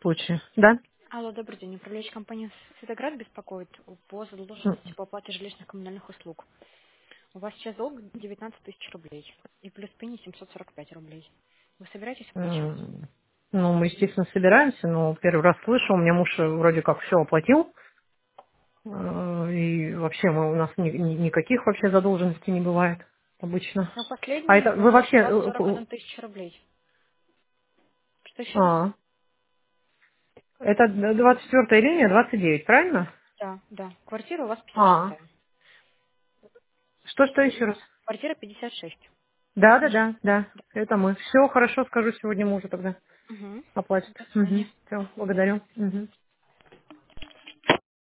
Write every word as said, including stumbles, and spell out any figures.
случае. Да? Алло, добрый день. Управляющая компания «Светоград» беспокоит по М, задолженности по оплате жилищных коммунальных услуг. У вас сейчас долг девятнадцать тысяч рублей и плюс пени семьсот сорок пять рублей. Вы собираетесь оплачивать? м, Ну, мы, естественно, собираемся, но первый раз слышу, у меня муж э, вроде как все оплатил, э, и вообще мы, у нас ни- ни- никаких вообще задолженностей не бывает обычно. Но А последний это вы платеж вообще... у вас э, сорок ку- одна тысяча рублей. Что еще раз? А, это двадцать четвёртая линия, двадцать девять, правильно? Да, да. Квартира у вас пятьдесят А, шестая. что-что еще раз? Квартира пятьдесят шесть. Да, да, да, да, это мы. Все хорошо, скажу сегодня мужу тогда. Угу. Оплатит. До Угу. свидания. Все, благодарю. Мгм.